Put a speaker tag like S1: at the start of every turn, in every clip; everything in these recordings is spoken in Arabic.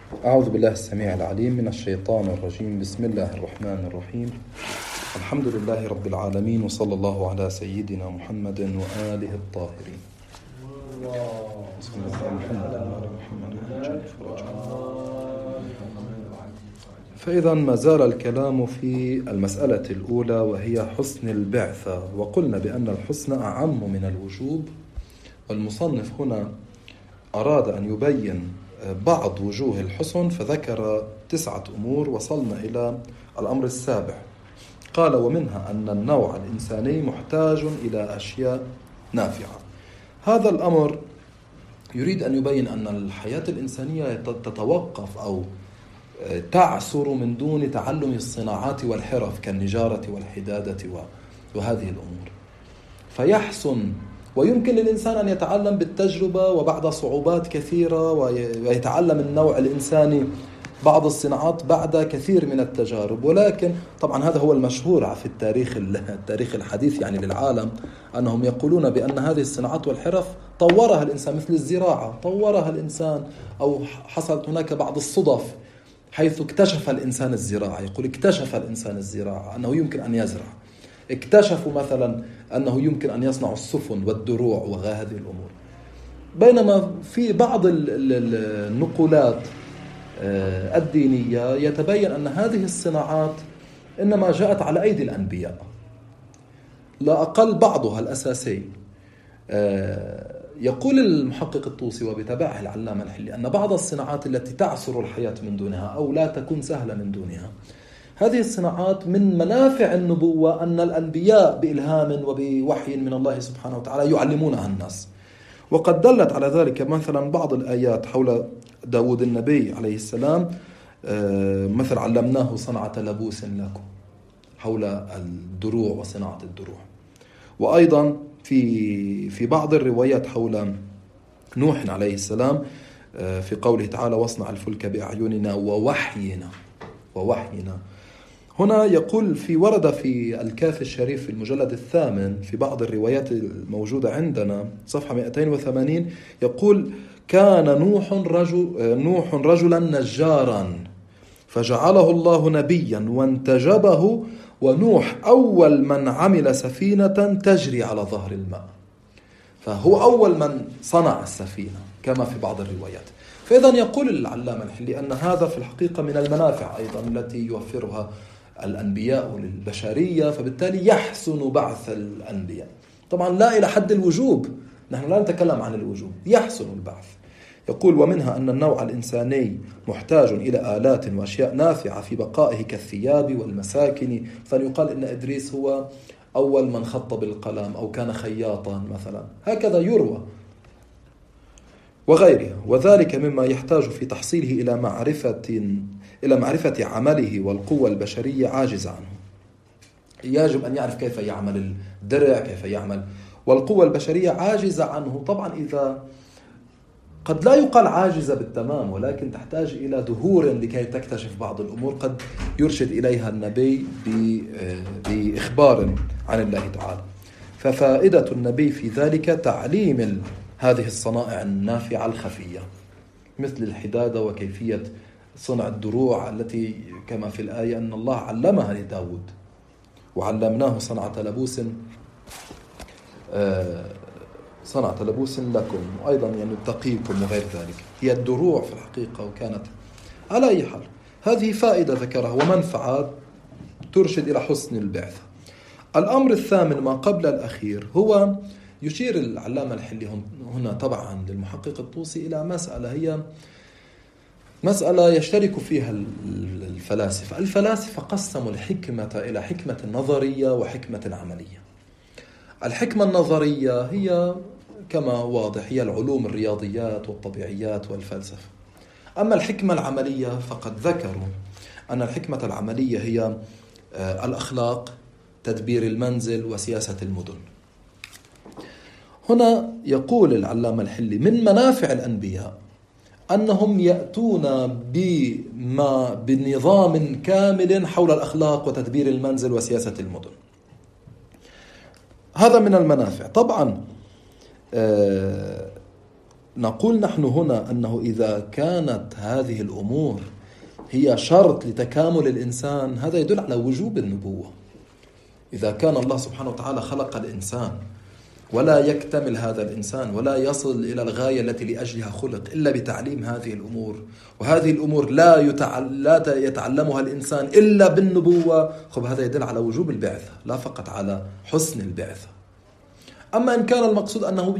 S1: أعوذ بالله السميع العليم من الشيطان الرجيم. بسم الله الرحمن الرحيم. الحمد لله رب العالمين، وصلى الله على سيدنا محمد وآله الطاهرين. فإذا ما زال الكلام في المسألة الأولى وهي حسن البعثة، وقلنا بأن الحسن أعم من الوجوب، والمصنف هنا أراد أن يبين بعض وجوه الحسن فذكر 9 أمور، وصلنا إلى الأمر السابع. قال: ومنها أن النوع الإنساني محتاج إلى أشياء نافعة. هذا الأمر يريد أن يبين أن الحياة الإنسانية تتوقف أو تعسر من دون تعلم الصناعات والحرف كالنجارة والحدادة وهذه الأمور، فيحسن ويمكن للإنسان أن يتعلم بالتجربة وبعد صعوبات كثيرة، ويتعلم النوع الإنساني بعض الصناعات بعد كثير من التجارب. ولكن طبعا هذا هو المشهور في التاريخ الحديث يعني للعالم، أنهم يقولون بأن هذه الصناعات والحرف طورها الإنسان، مثل الزراعة طورها الإنسان، أو حصلت هناك بعض الصدف حيث اكتشف الإنسان الزراعة. يقول اكتشف الإنسان الزراعة، أنه يمكن أن يزرع. اكتشفوا مثلا أنه يمكن أن يصنعوا السفن والدروع وهذه الأمور. بينما في بعض النقولات الدينية يتبين أن هذه الصناعات إنما جاءت على أيدي الأنبياء، لا أقل بعضها الأساسي. يقول المحقق الطوسي وبتبعه العلامة الحلي أن بعض الصناعات التي تعسر الحياة من دونها أو لا تكون سهلة من دونها، هذه الصناعات من منافع النبوة أن الأنبياء بإلهام وبوحي من الله سبحانه وتعالى يعلمونها الناس. وقد دلت على ذلك مثلا بعض الآيات حول داود النبي عليه السلام، مثل علمناه صنعة لبوس لكم، حول الدروع وصناعة الدروع. وأيضا في بعض الروايات حول نوح عليه السلام، في قوله تعالى: واصنع الفلك بأعيننا ووحينا. هنا يقول ورد في الكافي الشريف في المجلد 8 في بعض الروايات الموجودة عندنا صفحة 280، يقول: كان نوح رجلا نجارا فجعله الله نبيا وانتجبه، ونوح أول من عمل سفينة تجري على ظهر الماء. فهو أول من صنع السفينة كما في بعض الروايات. فإذا يقول العلامة الحلي أن هذا في الحقيقة من المنافع أيضا التي يوفرها الأنبياء للبشرية، فبالتالي يحسن بعث الأنبياء. طبعا لا إلى حد الوجوب، نحن لا نتكلم عن الوجوب، يحسن البعث. يقول: ومنها أن النوع الإنساني محتاج إلى آلات وأشياء نافعة في بقائه كالثياب والمساكن، فليقال إن إدريس هو أول من خط بالقلم أو كان خياطا مثلا، هكذا يروى وغيرها. وذلك مما يحتاج في تحصيله إلى معرفة عمله والقوة البشرية عاجز عنه. يجب أن يعرف كيف يعمل الدرع، كيف يعمل، والقوة البشرية عاجزة عنه. طبعا إذا قد لا يقال عاجزة بالتمام، ولكن تحتاج إلى دهور لكي تكتشف بعض الأمور قد يرشد إليها النبي بإخبار عن الله تعالى. ففائدة النبي في ذلك تعليم هذه الصنائع النافعة الخفية، مثل الحدادة وكيفية صنع الدروع التي كما في الآية أن الله علمها لداود: وعلمناه صنعة لبوس لكم، وأيضا يعني تقيكم وغير ذلك. هي الدروع في الحقيقة. وكانت على أي حال هذه فائدة ذكرها ومنفعة ترشد إلى حسن البعثة. الأمر الثامن ما قبل الأخير هو يشير العلامة الحلي هنا طبعا للمحقق الطوسي إلى مسألة، هي مسألة يشترك فيها الفلاسفة قسموا الحكمة إلى حكمة نظرية وحكمة عملية. الحكمة النظرية هي كما واضح هي العلوم الرياضيات والطبيعيات والفلسفة. أما الحكمة العملية فقد ذكروا أن الحكمة العملية هي الأخلاق، تدبير المنزل، وسياسة المدن. هنا يقول العلامة الحلي من منافع الأنبياء أنهم يأتون بنظام كامل حول الأخلاق وتدبير المنزل وسياسة المدن. هذا من المنافع. طبعا نقول نحن هنا أنه إذا كانت هذه الأمور هي شرط لتكامل الإنسان، هذا يدل على وجوب النبوة. إذا كان الله سبحانه وتعالى خلق الإنسان ولا يكتمل هذا الإنسان ولا يصل إلى الغاية التي لأجلها خلق إلا بتعليم هذه الأمور، وهذه الأمور لا يتعلمها الإنسان إلا بالنبوة، هذا يدل على وجوب البعثة لا فقط على حسن البعثة. أما إن كان المقصود أنه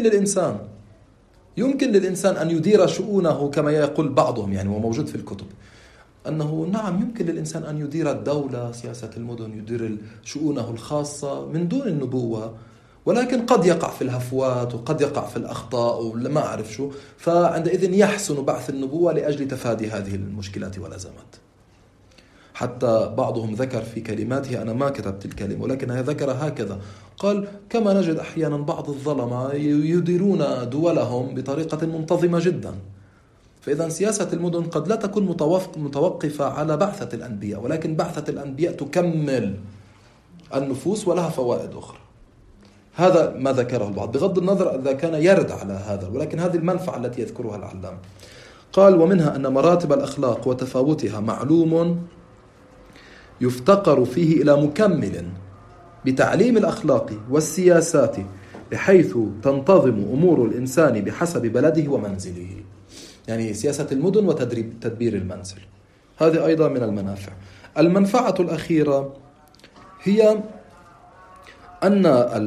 S1: يمكن للإنسان أن يدير شؤونه كما يقول بعضهم، يعني وموجود في الكتب، أنه نعم يمكن للإنسان أن يدير الدولة، سياسة المدن، يدير شؤونه الخاصة من دون النبوة، ولكن قد يقع في الهفوات وقد يقع في الأخطاء ولا أعرف شو، فعندئذ يحسن بعث النبوة لأجل تفادي هذه المشكلات والأزمات. حتى بعضهم ذكر في كلماته، أنا ما كتبت الكلمة ولكنها ذكر هكذا، قال كما نجد أحيانا بعض الظلمة يديرون دولهم بطريقة منتظمة جدا، فإذا سياسة المدن قد لا تكون متوقفة على بعثة الأنبياء، ولكن بعثة الأنبياء تكمل النفوس ولها فوائد أخرى. هذا ما ذكره البعض بغض النظر إذا كان يرد على هذا، ولكن هذه المنفعة التي يذكرها العلامة. قال ومنها أن مراتب الأخلاق وتفاوتها معلوم يفتقر فيه إلى مكمل بتعليم الأخلاق والسياسات بحيث تنتظم أمور الإنسان بحسب بلده ومنزله، يعني سياسة المدن وتدبير المنزل، هذه أيضا من المنافع. المنفعة الأخيرة هي أن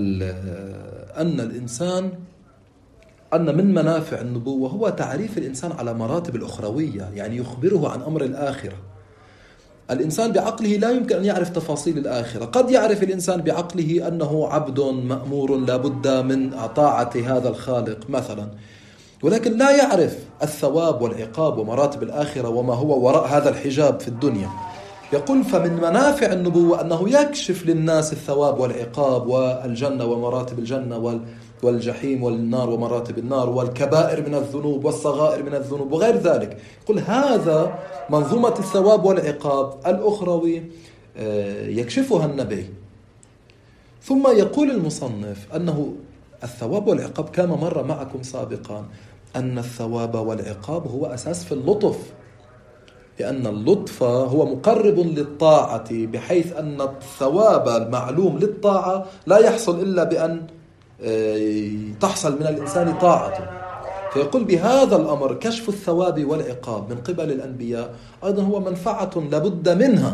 S1: الإنسان، أن من منافع النبوة هو تعريف الإنسان على مراتب الأخروية، يعني يخبره عن أمر الآخرة. الإنسان بعقله لا يمكن أن يعرف تفاصيل الآخرة، قد يعرف الإنسان بعقله أنه عبد مأمور لا بد من طاعة هذا الخالق مثلا، ولكن لا يعرف الثواب والعقاب ومراتب الآخرة وما هو وراء هذا الحجاب في الدنيا. يقول فمن منافع النبوة أنه يكشف للناس الثواب والعقاب والجنة ومراتب الجنة والجحيم والنار ومراتب النار والكبائر من الذنوب والصغائر من الذنوب وغير ذلك. يقول هذا منظومة الثواب والعقاب الأخروي يكشفها النبي. ثم يقول المصنف أنه الثواب والعقاب كما مر معكم سابقا أن الثواب والعقاب هو أساس في اللطف، لأن اللطف هو مقرب للطاعة، بحيث أن الثواب المعلوم للطاعة لا يحصل إلا بأن تحصل من الإنسان طاعته. فيقول بهذا الأمر كشف الثواب والعقاب من قبل الأنبياء أيضا هو منفعة لابد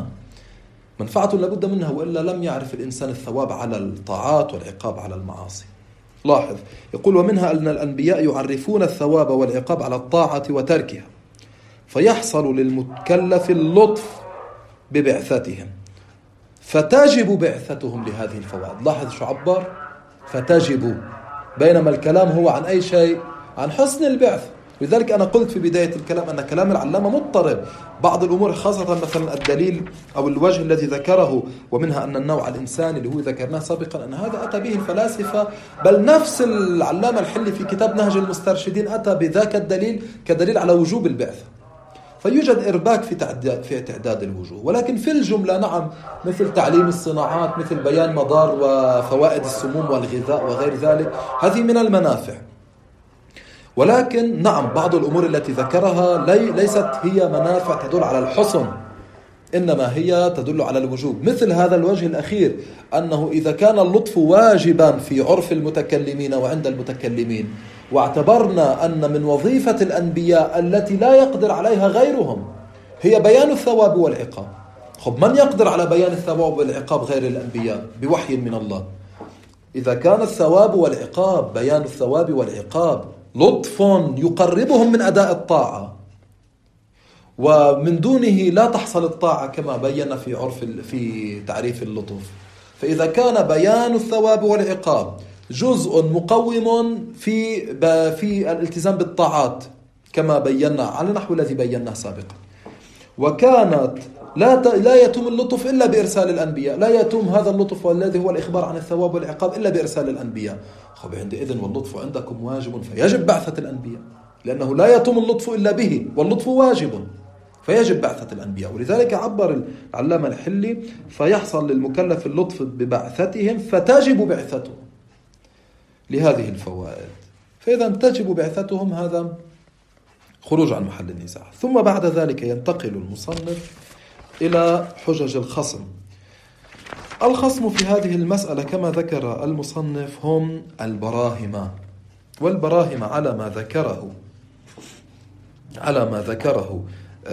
S1: منها، وإلا لم يعرف الإنسان الثواب على الطاعات والعقاب على المعاصي. لاحظ يقول ومنها أن الأنبياء يعرفون الثواب والعقاب على الطاعة وتركها، فيحصل للمكلف اللطف ببعثتهم، فتجب بعثتهم لهذه الفوائد. لاحظ شو عبر، فتجب، بينما الكلام هو عن أي شيء؟ عن حسن البعث. لذلك أنا قلت في بداية الكلام أن كلام العلامة مضطرب، بعض الأمور خاصة مثلا الدليل أو الوجه الذي ذكره، ومنها أن النوع الإنساني اللي هو ذكرناه سابقا أن هذا أتى به الفلاسفة، بل نفس العلامة الحلي في كتاب نهج المسترشدين أتى بذاك الدليل كدليل على وجوب البعثة. فيوجد إرباك في تعداد الوجوه، ولكن في الجملة نعم، مثل تعليم الصناعات، مثل بيان مضار وفوائد السموم والغذاء وغير ذلك، هذه من المنافع. ولكن نعم بعض الأمور التي ذكرها ليست هي منافع تدل على الحسن، إنما هي تدل على الوجوب. مثل هذا الوجه الأخير أنه إذا كان اللطف واجبا في عرف المتكلمين وعند المتكلمين، واعتبرنا أن من وظيفة الأنبياء التي لا يقدر عليها غيرهم هي بيان الثواب والعقاب، من يقدر على بيان الثواب والعقاب غير الأنبياء بوحي من الله؟ إذا كان الثواب والعقاب، بيان الثواب والعقاب لطف يقربهم من أداء الطاعة، ومن دونه لا تحصل الطاعة كما بينا في تعريف اللطف، فإذا كان بيان الثواب والعقاب جزء مقوم في الالتزام بالطاعات كما بينا على نحو الذي بيناه سابقا، وكانت لا يتم اللطف إلا بإرسال الأنبياء، لا يتم هذا اللطف والذي هو الإخبار عن الثواب والعقاب إلا بإرسال الأنبياء، عندئذ واللطف عندكم واجب فيجب بعثة الأنبياء، لأنه لا يتم اللطف إلا به، واللطف واجب فيجب بعثة الأنبياء. ولذلك عبر العلامة الحلي فيحصل للمكلف اللطف ببعثتهم فتجب بعثته لهذه الفوائد. فإذا تجب بعثتهم، هذا خروج عن محل النزاع. ثم بعد ذلك ينتقل المصنف إلى حجج الخصم. الخصم في هذه المسألة كما ذكر المصنف هم البراهمة، والبراهمة على ما ذكره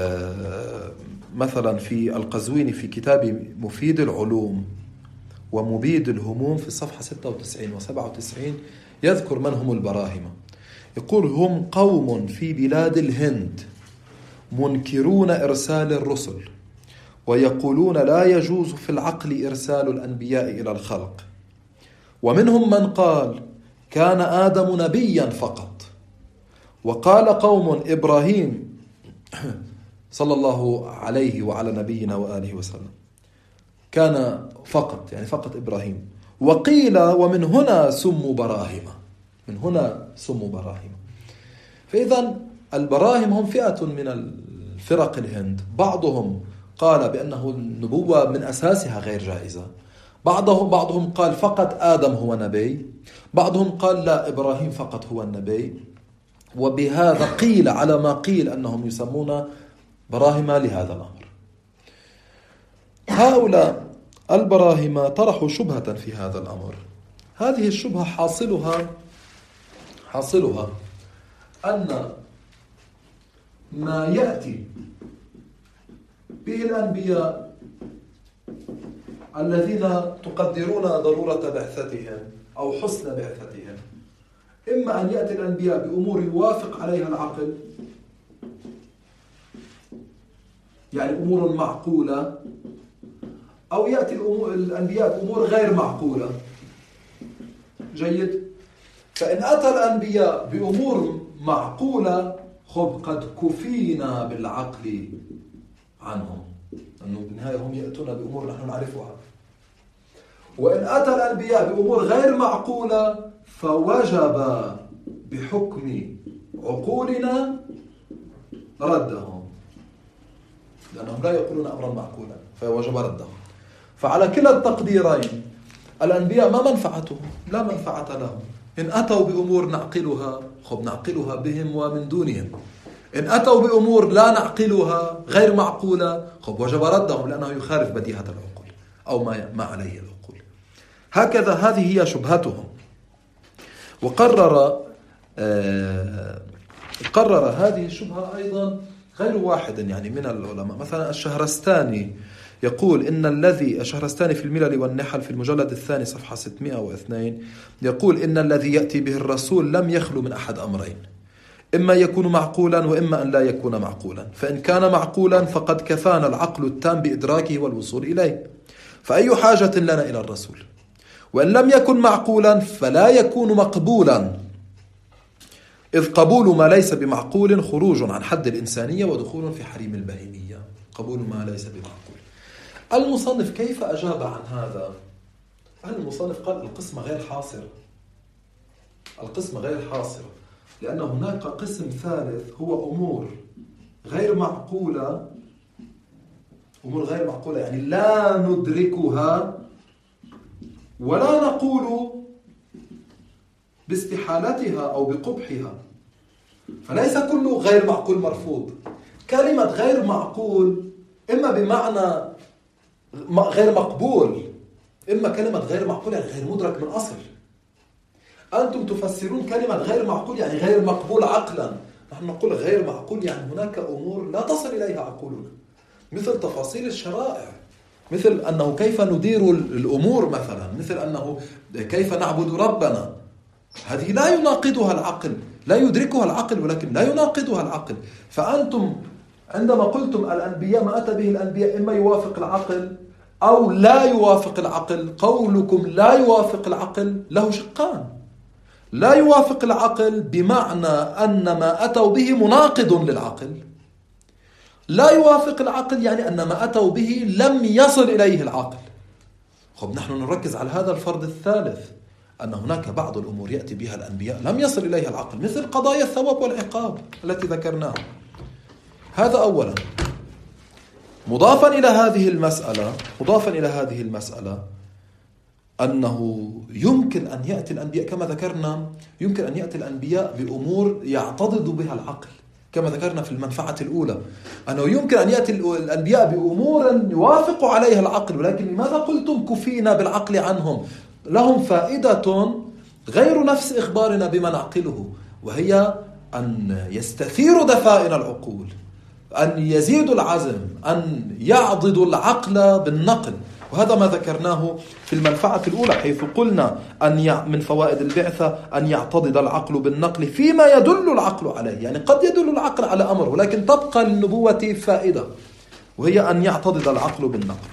S1: مثلا في القزويني في كتاب مفيد العلوم ومبيد الهموم في الصفحة 96 و 97 يذكر من هم البراهمة. يقول: هم قوم في بلاد الهند منكرون إرسال الرسل، ويقولون لا يجوز في العقل إرسال الأنبياء إلى الخلق. ومنهم من قال كان آدم نبيا فقط، وقال قوم إبراهيم صلى الله عليه وعلى نبينا وآله وسلم كان فقط، يعني فقط إبراهيم. وقيل ومن هنا سموا براهمة، من هنا سموا براهمة. فإذا البراهم هم فئة من الفرق الهند، بعضهم قال بأنه النبوة من أساسها غير جائزة، بعضهم قال فقط آدم هو نبي، بعضهم قال لا، إبراهيم فقط هو النبي. وبهذا قيل على ما قيل أنهم يسمون براهمة لهذا الأمر. هؤلاء البراهمة طرحوا شبهة في هذا الأمر. هذه الشبهة حاصلها أن ما يأتي به الأنبياء الذين تقدرون ضرورة بعثتهم أو حسن بعثتهم، إما أن يأتي الأنبياء بأمور يوافق عليها العقل، يعني أمور معقولة، أو يأتي الأنبياء بأمور غير معقولة. جيد. فإن أتى الأنبياء بأمور معقولة قد كفينا بالعقل عنهم، أنه بالنهاية هم يأتون بأمور نحن نعرفها. وإن أتى الأنبياء بأمور غير معقولة فوجب بحكم عقولنا ردهم، لأنهم لا يقولون أمرا معقولا فوجب ردهم. فعلى كلا التقديرين الأنبياء ما منفعتهم؟ لا منفعة لهم. إن أتوا بأمور نعقلها نعقلها بهم ومن دونهم، إن أتوا بأمور لا نعقلها غير معقولة وجب ردهم، لأنه يخالف بديهة العقول أو ما عليه العقول. هكذا هذه هي شبهتهم. وقرر هذه الشبهة أيضا غير واحد يعني من العلماء. مثلا الشهرستاني يقول الشهرستاني في الملل والنحل في المجلد الثاني صفحة 602 يقول: إن الذي يأتي به الرسول لم يخلو من أحد أمرين، إما يكون معقولا وإما أن لا يكون معقولا. فإن كان معقولا فقد كفانا العقل التام بإدراكه والوصول إليه، فأي حاجة لنا إلى الرسول؟ وإن لم يكن معقولا فلا يكون مقبولا، إذ قبول ما ليس بمعقول خروج عن حد الإنسانية ودخول في حريم البهيمية. قبول ما ليس بمعقول. المصنف كيف أجاب عن هذا؟ المصنف قال القسمة غير حاصرة، القسمة غير حاصرة، لأن هناك قسم ثالث هو أمور غير معقولة، أمور غير معقولة يعني لا ندركها ولا نقول باستحالتها أو بقبحها. فليس كل غير معقول مرفوض. كلمة غير معقول إما بمعنى غير مقبول، إما كلمة غير معقول يعني غير مدرك من أصل. أنتم تفسرون كلمة غير معقول يعني غير مقبول عقلا، نحن نقول غير معقول يعني هناك أمور لا تصل إليها عقولنا، مثل تفاصيل الشرائع، مثل أنه كيف ندير الأمور، مثلا مثل أنه كيف نعبد ربنا. هذه لا يناقضها العقل، لا يدركها العقل، ولكن لا يناقضها العقل. فأنتم عندما قلتم الأنبياء ما أتى به الأنبياء إما يوافق العقل أو لا يوافق العقل، قولكم لا يوافق العقل له شقان. لا يوافق العقل بمعنى أن ما أتوا به مناقض للعقل، لا يوافق العقل يعني أن ما أتوا به لم يصل إليه العقل. نحن نركز على هذا الفرض الثالث، أن هناك بعض الأمور يأتي بها الأنبياء لم يصل إليها العقل، مثل قضايا الثواب والعقاب التي ذكرناها. هذا أولا. مضافا إلى هذه المسألة أنه يمكن أن يأتي الأنبياء كما ذكرنا، يمكن أن يأتي الأنبياء بأمور يعتضد بها العقل كما ذكرنا في المنفعة الأولى، أنه يمكن أن يأتي الأنبياء بأمور يوافق عليها العقل، ولكن لماذا قلتم كفينا بالعقل عنهم؟ لهم فائدة غير نفس إخبارنا بما نعقله، وهي أن يستثيروا دفائن العقول، أن يزيدوا العزم، أن يعضدوا العقل بالنقل. وهذا ما ذكرناه في المنفعة الأولى، حيث قلنا من فوائد البعثة أن يعتضد العقل بالنقل فيما يدل العقل عليه. يعني قد يدل العقل على أمر، ولكن تبقى للنبوة فائدة، وهي أن يعتضد العقل بالنقل.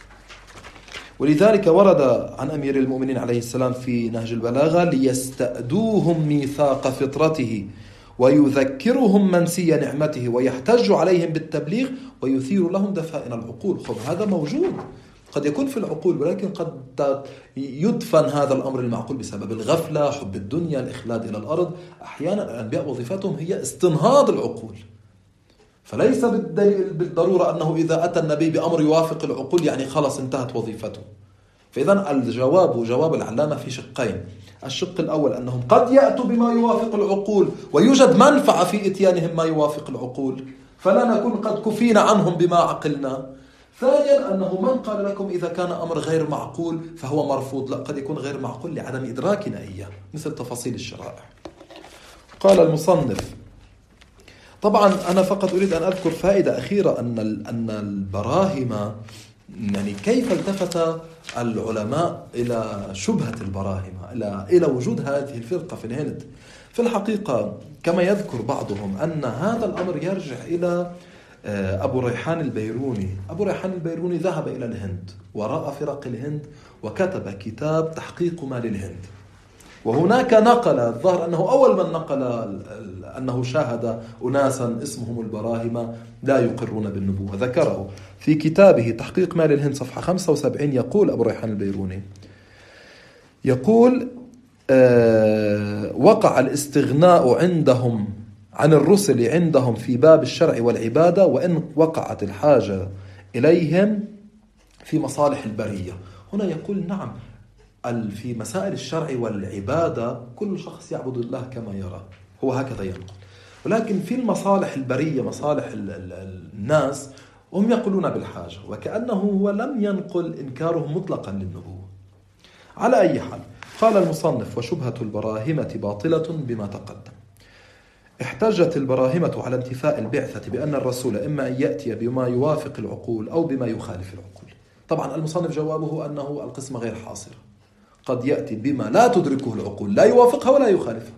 S1: ولذلك ورد عن أمير المؤمنين عليه السلام في نهج البلاغة: ليستأدوهم ميثاق فطرته ويذكرهم منسي نعمته ويحتج عليهم بالتبليغ ويثير لهم دفائن العقول. هذا موجود، قد يكون في العقول، ولكن قد يدفن هذا الأمر المعقول بسبب الغفلة، حب الدنيا، الإخلاد إلى الأرض. أحيانا الأنبياء وظيفتهم هي استنهاض العقول، فليس بالضرورة أنه إذا أتى النبي بأمر يوافق العقول يعني خلاص انتهت وظيفته. فإذا الجواب جواب العلامة في شقين: الشق الأول أنهم قد يأتوا بما يوافق العقول ويوجد منفعة في إتيانهم ما يوافق العقول، فلا نكون قد كفينا عنهم بما عقلنا. ثانيا أنه من قال لكم إذا كان أمر غير معقول فهو مرفوض؟ لا، قد يكون غير معقول لعدم إدراكنا إياه، مثل تفاصيل الشرائع. قال المصنف: طبعا أنا فقط أريد أن أذكر فائدة أخيرة، أن البراهمة، يعني كيف التفت العلماء إلى شبهة البراهمة، إلى وجود هذه الفرقة في الهند. في الحقيقة كما يذكر بعضهم أن هذا الأمر يرجع إلى أبو ريحان البيروني. أبو ريحان البيروني ذهب إلى الهند ورأى فرق الهند وكتب كتاب تحقيق ما للهند، وهناك نقل، الظاهر أنه أول من نقل أنه شاهد أناسا اسمهم البراهمة لا يقرون بالنبوة. ذكره في كتابه تحقيق ما للهند صفحة 75. يقول أبو ريحان البيروني، يقول: وقع الاستغناء عندهم عن الرسل عندهم في باب الشرع والعبادة، وإن وقعت الحاجة إليهم في مصالح البرية. هنا يقول نعم، في مسائل الشرع والعبادة كل شخص يعبد الله كما يرى، هو هكذا ينقل. ولكن في المصالح البرية، مصالح الناس، هم يقولون بالحاجة، وكأنه هو لم ينقل إنكارهم مطلقا للنبوة. على أي حال، قال المصنف: وشبهة البراهمة باطلة بما تقدم. احتجت البراهمة على انتفاء البعثة بأن الرسول إما أن يأتي بما يوافق العقول أو بما يخالف العقول. طبعا المصنف جوابه أنه القسمة غير حاصرة، قد يأتي بما لا تدركه العقول، لا يوافقها ولا يخالفها.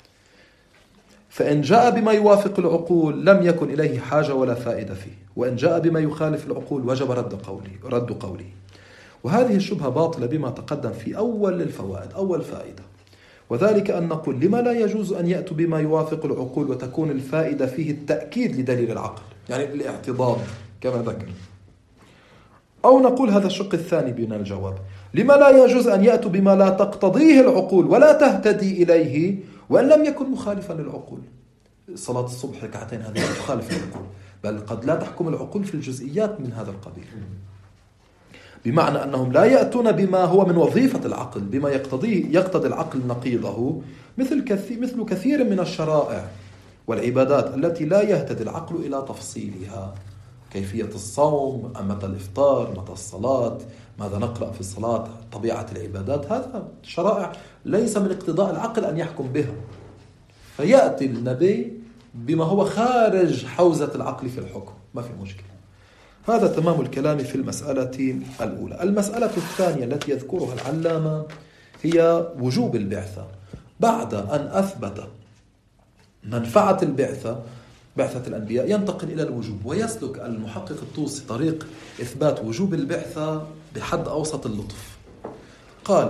S1: فإن جاء بما يوافق العقول لم يكن إليه حاجة ولا فائدة فيه، وإن جاء بما يخالف العقول وجب رد قوله. وهذه الشبهة باطلة بما تقدم في أول الفوائد. أول فائدة، وذلك أن نقول: لما لا يجوز أن يأتوا بما يوافق العقول وتكون الفائدة فيه التأكيد لدليل العقل، يعني الاعتضاد كما ذكر. أو نقول هذا الشق الثاني من الجواب: لما لا يجوز أن يأتوا بما لا تقتضيه العقول ولا تهتدي إليه وإن لم يكن مخالفا للعقول. صلاة الصبح ركعتين هذه تخالف العقول، بل قد لا تحكم العقول في الجزئيات من هذا القبيل، بمعنى أنهم لا يأتون بما هو من وظيفة العقل، بما يقتضي العقل نقيضه، مثل كثير من الشرائع والعبادات التي لا يهتدي العقل إلى تفصيلها، كيفية الصوم، متى الإفطار، متى الصلاة، ماذا نقرأ في الصلاة، طبيعة العبادات. هذا شرائع ليس من اقتضاء العقل أن يحكم بها، فيأتي النبي بما هو خارج حوزة العقل في الحكم، ما في مشكلة. هذا تمام الكلام في المسألة الأولى. المسألة الثانية التي يذكرها العلامة هي وجوب البعثة. بعد أن أثبت منفعة البعثة، بعثة الأنبياء، ينتقل إلى الوجوب، ويسلك المحقق الطوسي طريق إثبات وجوب البعثة بحد أوسط اللطف. قال: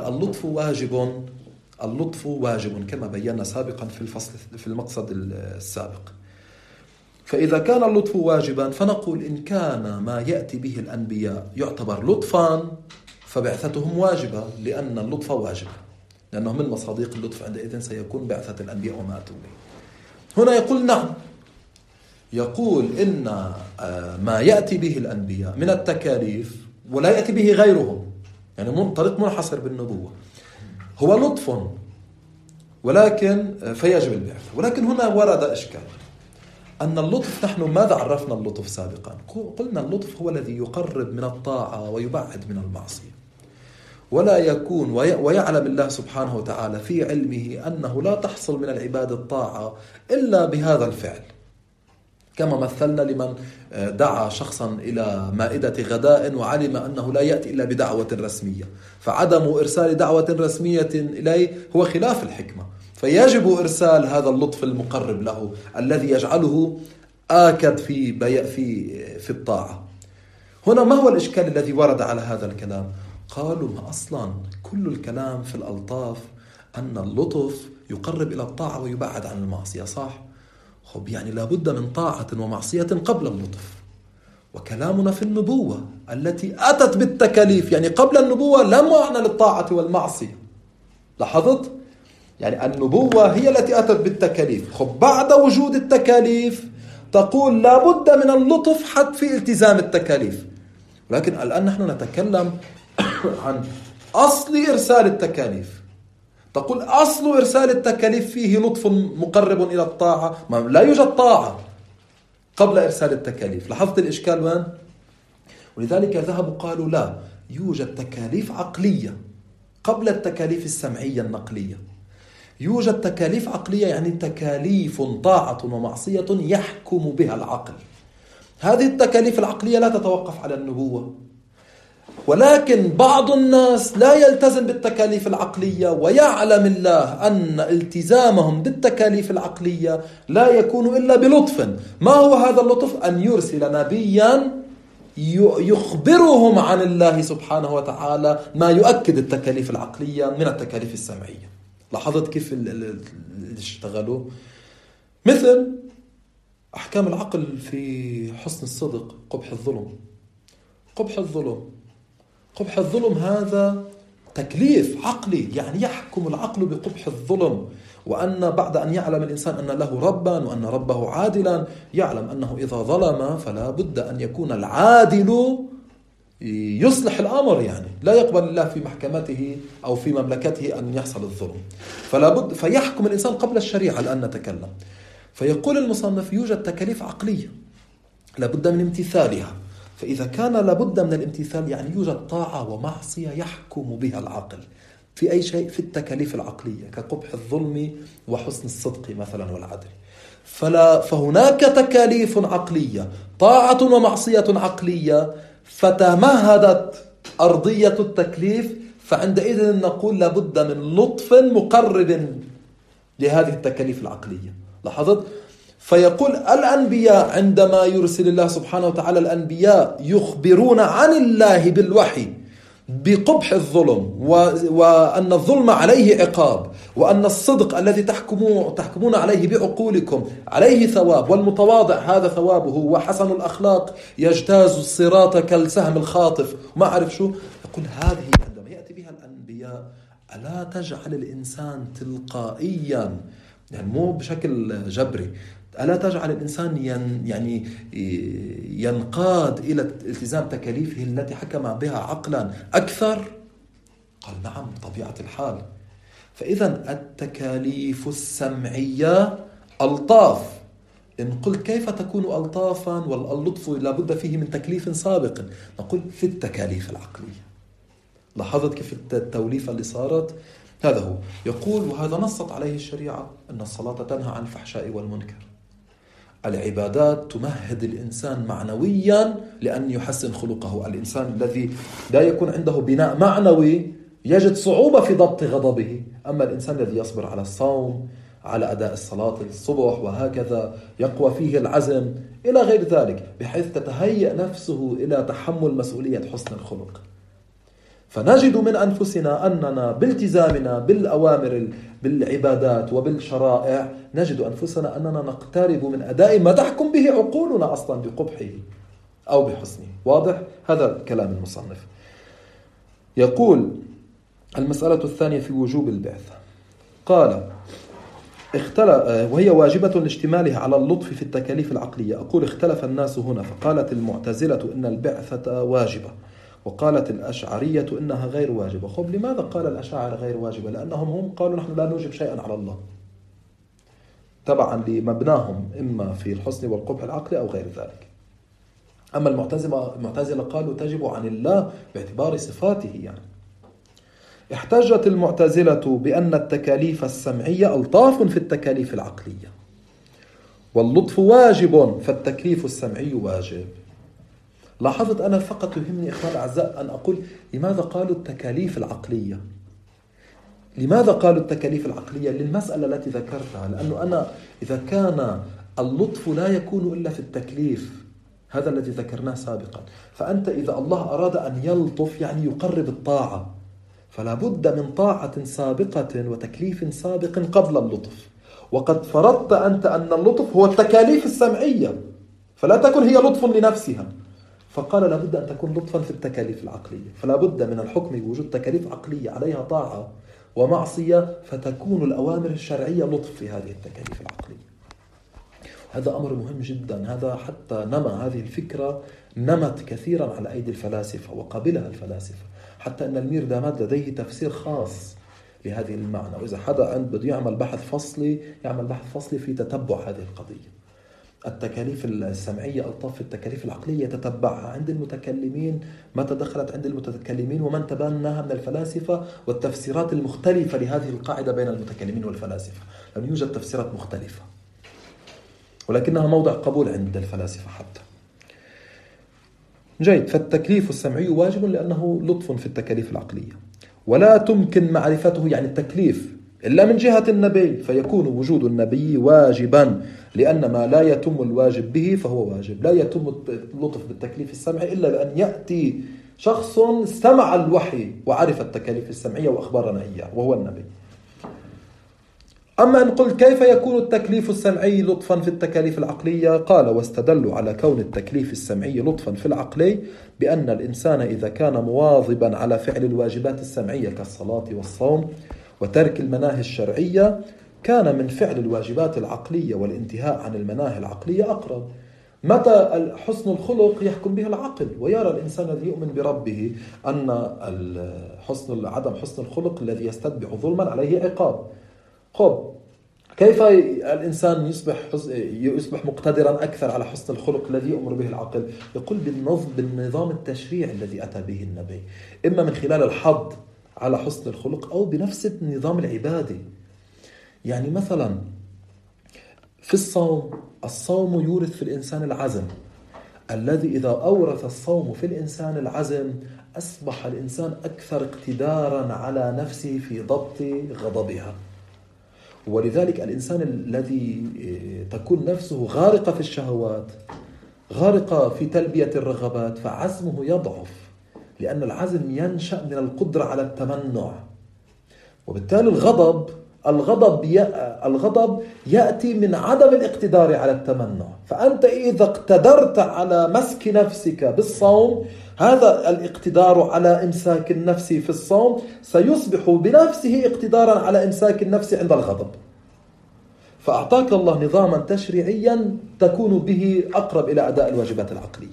S1: اللطف واجب كما بينا سابقا في المقصد السابق. فإذا كان اللطف واجبا فنقول إن كان ما يأتي به الأنبياء يعتبر لطفا فبعثتهم واجبة، لأن اللطف واجب، لأنه من مصادق اللطف عندئذ سيكون بعثة الأنبياء وما أتوا به. هنا يقول نعم، يقول إن ما يأتي به الأنبياء من التكاليف ولا يأتي به غيرهم، يعني طريق منحصر بالنبوة، هو لطف ولكن فيجب البعث. ولكن هنا ورد إشكال، أن اللطف، نحن ماذا عرفنا اللطف سابقا؟ قلنا اللطف هو الذي يقرب من الطاعة ويبعد من المعصية، ولا يكون ويعلم الله سبحانه وتعالى في علمه أنه لا تحصل من العباد الطاعة إلا بهذا الفعل، كما مثلنا لمن دعا شخصا إلى مائدة غداء وعلم أنه لا يأتي إلا بدعوة رسمية، فعدم إرسال دعوة رسمية إليه هو خلاف الحكمة، فيجب إرسال هذا اللطف المقرب له الذي يجعله آكد في الطاعة. هنا ما هو الإشكال الذي ورد على هذا الكلام؟ قالوا ما أصلا كل الكلام في الألطاف أن اللطف يقرب إلى الطاعة ويبعد عن المعصية، صح؟ خب يعني لابد من طاعة ومعصية قبل اللطف. وكلامنا في النبوة التي أتت بالتكاليف، يعني قبل النبوة لا معنى للطاعة والمعصية. لاحظت؟ يعني النبوة هي التي أتت بالتكاليف، خب بعد وجود التكاليف تقول لابد من اللطف حتى في التزام التكاليف. ولكن الآن نحن نتكلم عن أصل إرسال التكاليف، تقول أصل إرسال التكاليف فيه لطف مقرب إلى الطاعة، ما لا يوجد طاعة قبل إرسال التكاليف. لاحظت الإشكال وين؟ ولذلك ذهبوا قالوا لا يوجد تكاليف عقلية قبل التكاليف السمعية النقلية. يوجد تكاليف عقلية يعني تكاليف طاعة ومعصية يحكم بها العقل. هذه التكاليف العقلية لا تتوقف على النبوة، ولكن بعض الناس لا يلتزم بالتكاليف العقلية، ويعلم الله أن التزامهم بالتكاليف العقلية لا يكون إلا بلطف. ما هو هذا اللطف؟ أن يرسل نبيا يخبرهم عن الله سبحانه وتعالى ما يؤكد التكاليف العقلية من التكاليف السمعية. لاحظت كيف اشتغلوا؟ مثل أحكام العقل في حسن الصدق، قبح الظلم. قبح الظلم هذا تكليف عقلي، يعني يحكم العقل بقبح الظلم، وأن بعد أن يعلم الإنسان أن له ربا وأن ربه عادلا، يعلم أنه إذا ظلم فلا بد أن يكون العادل يصلح الأمر، يعني لا يقبل الله في محكمته أو في مملكته أن يحصل الظلم، فلا بد فيحكم الإنسان قبل الشريعة. الآن نتكلم، فيقول المصنف يوجد تكاليف عقلية لابد من امتثالها، فإذا كان لابد من الامتثال يعني يوجد طاعة ومعصية يحكم بها العقل في أي شيء في التكاليف العقلية كقبح الظلم وحسن الصدق مثلا والعدل. فهناك تكاليف عقلية، طاعة ومعصية عقلية، فتمهدت أرضية التكليف، فعندئذ نقول لابد من لطف مقرب لهذه التكاليف العقلية. لاحظت؟ فيقول الأنبياء عندما يرسل الله سبحانه وتعالى الأنبياء يخبرون عن الله بالوحي بقبح الظلم، وأن الظلم عليه عقاب، وأن الصدق الذي تحكمون عليه بعقولكم عليه ثواب، والمتواضع هذا ثوابه، وحسن الأخلاق يجتاز الصراط كالسهم الخاطف وما أعرف شو. يقول هذه عندما يأتي بها الأنبياء ألا تجعل الإنسان تلقائيا، يعني مو بشكل جبري، ألا تجعل الإنسان يعني ينقاد إلى التزام تكاليفه التي حكم بها عقلا أكثر؟ قال نعم طبيعة الحال. فإذا التكاليف السمعية ألطاف. إن قلت كيف تكون ألطافا واللطف لابد فيه من تكليف سابق، نقول في التكاليف العقلية. لاحظت كيف التوليفة اللي صارت؟ هذا هو. يقول وهذا نصت عليه الشريعة أن الصلاة تنهى عن الفحشاء والمنكر. العبادات تمهد الإنسان معنويا لأن يحسن خلقه. الإنسان الذي لا يكون عنده بناء معنوي يجد صعوبة في ضبط غضبه، أما الإنسان الذي يصبر على الصوم، على أداء الصلاة الصبح وهكذا، يقوى فيه العزم إلى غير ذلك، بحيث تتهيأ نفسه إلى تحمل مسؤولية حسن الخلق. فنجد من أنفسنا أننا بالتزامنا بالأوامر بالعبادات وبالشرائع نجد أنفسنا أننا نقترب من أداء ما تحكم به عقولنا أصلا بقبحه أو بحسنه. واضح؟ هذا كلام المصنف. يقول المسألة الثانية في وجوب البعثة، قال وهي واجبة لاشتمالها على اللطف في التكاليف العقلية. أقول اختلف الناس هنا، فقالت المعتزلة إن البعثة واجبة، وقالت الأشعرية إنها غير واجبة. خب لماذا قال الأشاعرة غير واجبة؟ لأنهم هم قالوا نحن لا نوجب شيئا على الله تبعا لمبناهم إما في الحسن والقبح العقلي أو غير ذلك. أما المعتزلة قالوا تجب عن الله باعتبار صفاته. يعني احتجت المعتزلة بأن التكاليف السمعية ألطاف في التكاليف العقلية، واللطف واجب فالتكليف السمعي واجب. لاحظت أنا فقط يهمني إخوان الأعزاء أن أقول لماذا قالوا التكاليف العقلية. لماذا قالوا التكاليف العقلية؟ للمسألة التي ذكرتها، لأنه أنا إذا كان اللطف لا يكون إلا في التكليف، هذا الذي ذكرناه سابقا، فأنت إذا الله أراد أن يلطف يعني يقرب الطاعة، فلا بد من طاعة سابقة وتكليف سابق قبل اللطف. وقد فرضت أنت أن اللطف هو التكاليف السمعية، فلا تكن هي لطف لنفسها، فقال لابد أن تكون لطفا في التكاليف العقلية. فلا بد من الحكم بوجود تكاليف عقلية عليها طاعة ومعصية، فتكون الأوامر الشرعية لطف في هذه التكاليف العقلية. هذا أمر مهم جدا. هذا حتى هذه الفكرة نمت كثيرا على أيدي الفلاسفة وقبلها الفلاسفة، حتى أن المير داماد لديه تفسير خاص لهذه المعنى. وإذا حدا بده يعمل بحث فصلي يعمل بحث فصلي في تتبع هذه القضية. التكاليف السمعية ألطاف في التكاليف العقلية يتتبعها عند المتكلمين، متى دخلت عند المتكلمين ومن تبناها من الفلاسفة، والتفسيرات المختلفة لهذه القاعدة بين المتكلمين والفلاسفة، لم يوجد تفسيرات مختلفة ولكنها موضع قبول عند الفلاسفة حتى. جيد. فالتكليف السمعي واجب لأنه لطف في التكاليف العقلية، ولا تمكن معرفته يعني التكليف إلا من جهة النبي، فيكون وجود النبي واجبا، لأن ما لا يتم الواجب به فهو واجب. لا يتم اللطف بالتكليف السمعي إلا بأن يأتي شخص استمع الوحي وعرف التكاليف السمعية وأخبرنا إياه وهو النبي. أما إن قلت كيف يكون التكليف السمعي لطفا في التكاليف العقلية، قال واستدلوا على كون التكليف السمعي لطفا في العقلي بأن الإنسان إذا كان مواظبا على فعل الواجبات السمعية كالصلاة والصوم وترك المناهي الشرعية، كان من فعل الواجبات العقلية والانتهاء عن المناهي العقلية أقرب. متى حسن الخلق يحكم به العقل، ويرى الإنسان الذي يؤمن بربه أن عدم حسن الخلق الذي يستتبع ظلما عليه عقاب. كيف الإنسان يصبح مقتدرا أكثر على حسن الخلق الذي يؤمر به العقل؟ يقول بالنظام التشريعي الذي أتى به النبي، إما من خلال الحض على حسن الخلق أو بنفس النظام العبادي. يعني مثلا في الصوم يورث في الإنسان العزم، الذي إذا أورث الصوم في الإنسان العزم أصبح الإنسان أكثر اقتدارا على نفسه في ضبط غضبها. ولذلك الإنسان الذي تكون نفسه غارقة في الشهوات، غارقة في تلبية الرغبات، فعزمه يضعف، لأن العزم ينشأ من القدرة على التمنع. وبالتالي الغضب يأتي من عدم الاقتدار على التمنع. فأنت إذا اقتدرت على مسك نفسك بالصوم، هذا الاقتدار على إمساك النفس في الصوم سيصبح بنفسه اقتدارا على إمساك النفس عند الغضب. فأعطاك الله نظاما تشريعيا تكون به أقرب إلى أداء الواجبات العقلية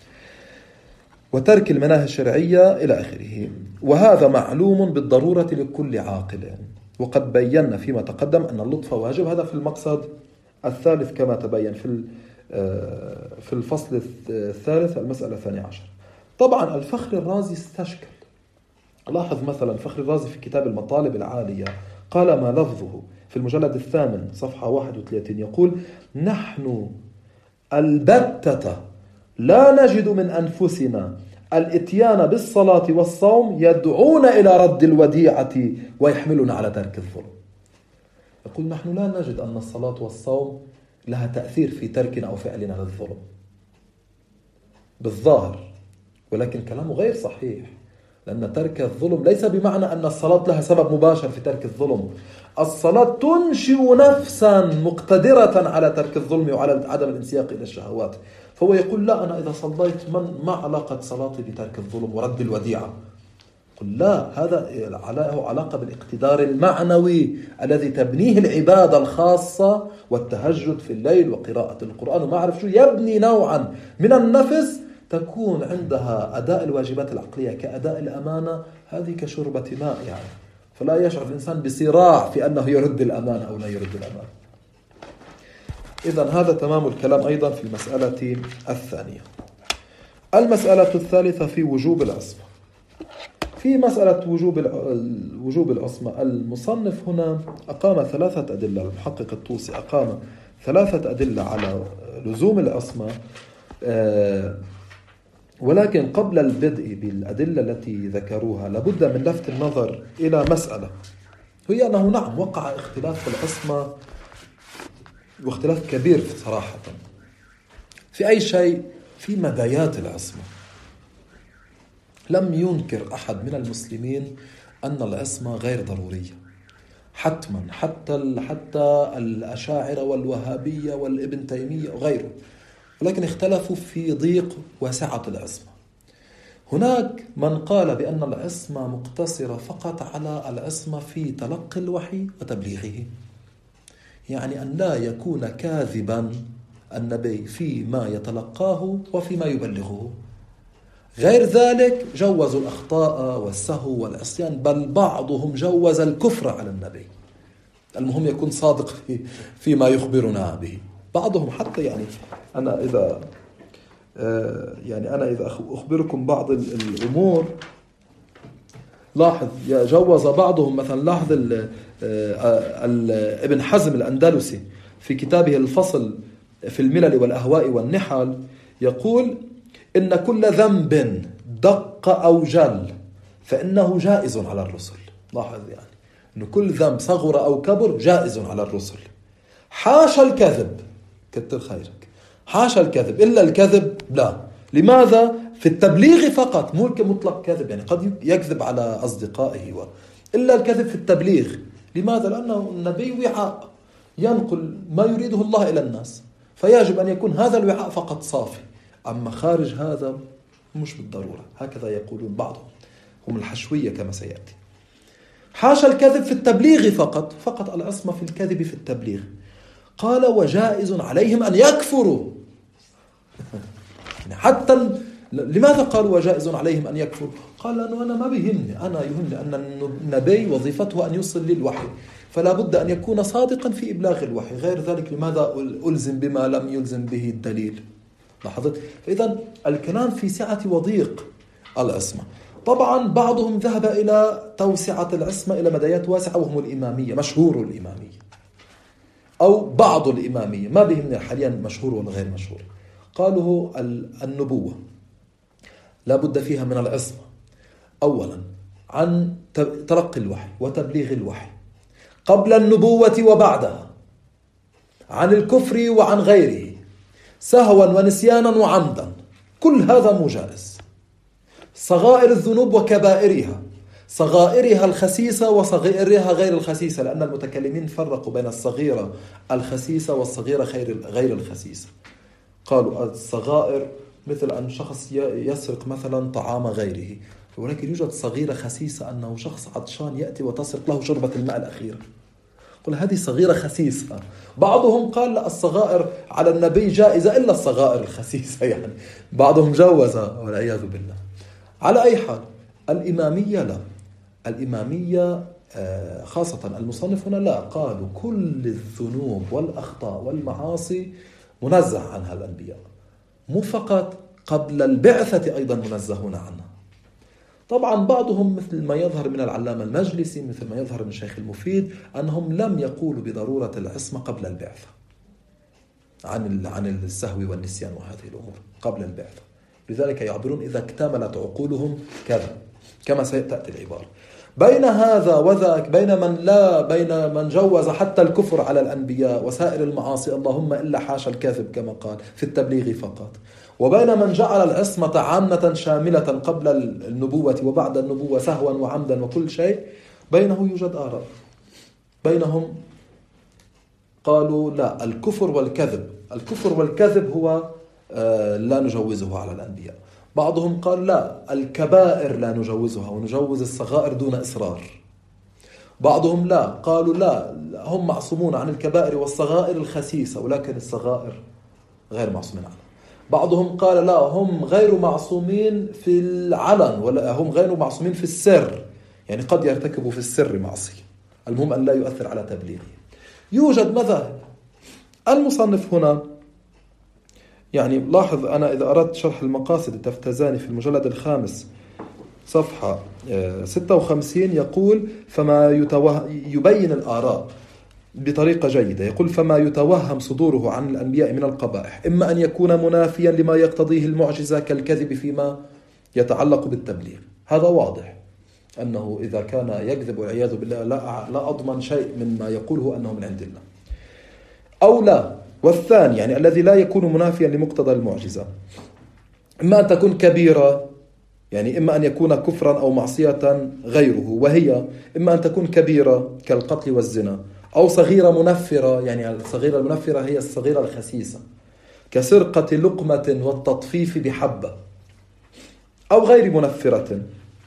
S1: وترك المناهي الشرعية إلى آخره. وهذا معلوم بالضرورة لكل عاقل، وقد بينا فيما تقدم أن اللطف واجب. هذا في المقصد الثالث كما تبين في الفصل الثالث المسألة 12. طبعا الفخر الرازي استشكل. لاحظ مثلا الفخر الرازي في كتاب المطالب العالية قال ما لفظه في المجلد 8 صفحة 31 يقول: نحن البتة لا نجد من أنفسنا الاتيان بالصلاة والصوم يدعون إلى رد الوديعة ويحملنا على ترك الظلم. يقول نحن لا نجد أن الصلاة والصوم لها تأثير في تركنا أو فعلنا للظلم بالظاهر، ولكن كلامه غير صحيح، لأن ترك الظلم ليس بمعنى أن الصلاة لها سبب مباشر في ترك الظلم. الصلاة تنشئ نفسا مقتدرة على ترك الظلم وعلى عدم الانسياق إلى الشهوات. فهو يقول لا، أنا إذا صليت ما علاقة صلاتي بترك الظلم ورد الوديعة؟ قل لا، هذا له علاقة بالاقتدار المعنوي الذي تبنيه العبادة الخاصة والتهجد في الليل وقراءة القرآن وما أعرف شو، يبني نوعا من النفس تكون عندها أداء الواجبات العقلية كأداء الأمانة، هذه كشربة ماء يعني، فلا يشعر الإنسان بصراع في أنه يرد الأمانة أو لا يرد الأمانة. إذن هذا تمام الكلام أيضا في المسألة الثانية. المسألة الثالثة في وجوب العصمة. في مسألة وجوب العصمة، المصنف هنا أقام 3 أدلة، المحقق الطوسي أقام 3 أدلة على لزوم العصمة، ولكن قبل البدء بالأدلة التي ذكروها لابد من لفت النظر إلى مسألة، هي أنه نعم وقع اختلاف في العصمة، واختلاف كبير صراحة في أي شيء، في مدايات العصمة. لم ينكر أحد من المسلمين أن العصمة غير ضرورية حتما، حتى الأشاعرة والوهابية والابن تيمية وغيره، ولكن اختلفوا في ضيق وسعة العصمة. هناك من قال بأن العصمة مقتصرة فقط على العصمة في تلقي الوحي وتبليغه، يعني أن لا يكون كاذبا النبي فيما يتلقاه وفيما يبلغه. غير ذلك جوزوا الأخطاء والسهو والعصيان، بل بعضهم جوز الكفر على النبي، المهم يكون صادق فيما يخبرنا به. بعضهم حتى يعني أنا إذا أخبركم بعض الأمور، لاحظ جوز بعضهم مثلا، لاحظ ابن حزم الأندلسي في كتابه الفصل في الملل والأهواء والنحل يقول إن كل ذنب دق أو جل فإنه جائز على الرسل. لاحظ يعني إن كل ذنب صغر أو كبر جائز على الرسل، حاشا الكذب، كتر خيرك، حاشا الكذب، إلا الكذب لا. لماذا؟ في التبليغ فقط، مو مطلق كذب، يعني قد يكذب على أصدقائه إلا الكذب في التبليغ. لماذا؟ لأنه النبي وعاء ينقل ما يريده الله إلى الناس، فيجب أن يكون هذا الوعاء فقط صافي، أما خارج هذا مش بالضرورة. هكذا يقولون بعضهم، هم الحشوية كما سيأتي. حاشا الكذب في التبليغ فقط العصمة في الكذب في التبليغ. قال وجائز عليهم أن يكفروا. حتى لماذا قالوا وجائز عليهم أن يكفروا؟ قال لأنه أنا ما بيهمني، أنا يهمني أن النبي وظيفته أن يوصل للوحي، فلا بد أن يكون صادقا في إبلاغ الوحي. غير ذلك لماذا ألزم بما لم يلزم به الدليل؟ لاحظت؟ فإذا الكلام في سعة وضيق العصمة. طبعا بعضهم ذهب إلى توسعة العصمة إلى مدايات واسعة، وهم الإمامية، مشهور الإمامية أو بعض الإمامية، ما بهمنا حاليا مشهور ولا غير مشهور. قالوا النبوة لا بد فيها من العصمة، أولا عن تلقي الوحي وتبليغ الوحي قبل النبوة وبعدها، عن الكفر وعن غيره، سهوا ونسيانا وعمدا، كل هذا مجاز. صغائر الذنوب وكبائرها، صغائرها الخسيسة وصغائرها غير الخسيسة، لأن المتكلمين فرقوا بين الصغيرة الخسيسة والصغيرة غير الخسيسة. قالوا الصغائر مثل أن شخص يسرق مثلا طعام غيره، ولكن يوجد صغيرة خسيسة أنه شخص عطشان يأتي وتسرق له شربة الماء الأخيرة، قل هذه صغيرة خسيسة. بعضهم قال لا، الصغائر على النبي جائزة إلا الصغائر الخسيسة، يعني بعضهم جوز والعياذ بالله. على أي حال الإمامية لا، الإمامية خاصة المصنف هنا لا، قالوا كل الذنوب والأخطاء والمعاصي منزه عنها الأنبياء، مو فقط قبل البعثة أيضا منزهون عنها. طبعا بعضهم مثل ما يظهر من العلامة المجلسي، مثل ما يظهر من الشيخ المفيد، أنهم لم يقولوا بضرورة العصمة قبل البعثة عن السهو والنسيان وهذه الأمور قبل البعثة، لذلك يعبرون إذا اكتملت عقولهم كذا، كما سيأتي العبارة. بين هذا وذاك، بين من جوز حتى الكفر على الأنبياء وسائر المعاصي اللهم إلا حاشا الكاذب كما قال في التبليغ فقط، وبين من جعل العصمة عامة شاملة قبل النبوة وبعد النبوة سهوا وعمدا وكل شيء، بينه يوجد آراء. بينهم قالوا لا، الكفر والكذب هو لا نجوزه على الأنبياء. بعضهم قال لا، الكبائر لا نجوزها ونجوز الصغائر دون إصرار. بعضهم لا، قالوا لا، هم معصومون عن الكبائر والصغائر الخسيسة، ولكن الصغائر غير معصومين عنها. بعضهم قال لا، هم غير معصومين في العلن ولا هم غير معصومين في السر، يعني قد يرتكبوا في السر معصية، المهم أن لا يؤثر على تبليغه. يوجد مذاهب. المصنف هنا يعني لاحظ، أنا إذا أردت شرح المقاصد التفتزاني في المجلد 5 صفحة 56 يقول فما يبين الآراء بطريقة جيدة. يقول فما يتوهم صدوره عن الأنبياء من القبائح إما أن يكون منافيا لما يقتضيه المعجزة كالكذب فيما يتعلق بالتبليغ، هذا واضح أنه إذا كان يكذب والعياذ بالله لا أضمن شيء مما يقوله أنه من عند الله، أو لا. والثاني يعني الذي لا يكون منافيا لمقتضى المعجزة إما أن تكون كبيرة، يعني إما أن يكون كفرا أو معصية غيره، وهي إما أن تكون كبيرة كالقتل والزنا، أو صغيرة منفرة، يعني الصغيرة المنفرة هي الصغيرة الخسيسة كسرقة لقمة والتطفيف بحبة، أو غير منفرة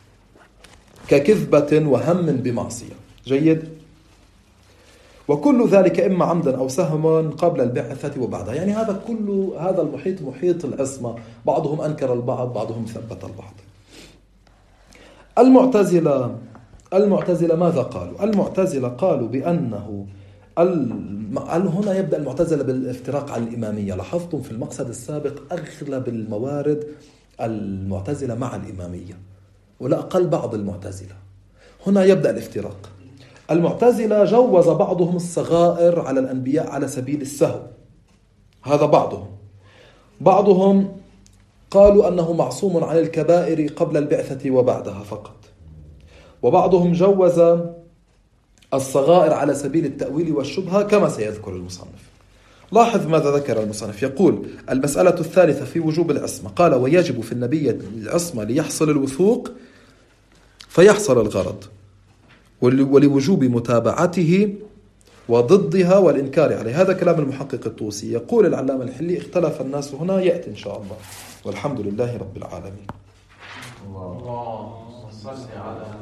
S1: ككذبة وهم بمعصية. جيد. وكل ذلك إما عمدا أو سهوا قبل البعثة وبعدها، يعني هذا كله، هذا المحيط محيط العصمة، بعضهم أنكر البعض، بعضهم ثبت البعض. المعتزلة ماذا قالوا؟ المعتزلة قالوا بأنه هنا يبدأ المعتزلة بالافتراق على الإمامية. لاحظتم في المقصد السابق أغلب الموارد المعتزلة مع الإمامية ولا أقل بعض المعتزلة. هنا يبدأ الافتراق. المعتزلة جوز بعضهم الصغائر على الأنبياء على سبيل السهو، هذا بعضهم قالوا أنه معصوم عن الكبائر قبل البعثة وبعدها فقط، وبعضهم جوز الصغائر على سبيل التأويل والشبهة كما سيذكر المصنف. لاحظ ماذا ذكر المصنف. يقول المسألة الثالثة في وجوب العصمة، قال ويجب في النبي العصمة ليحصل الوثوق فيحصل الغرض، ولوجوب متابعته وضدها والإنكار عليه. هذا كلام المحقق الطوسي. يقول العلامة الحلي اختلف الناس هنا، يأتي إن شاء الله، والحمد لله رب العالمين.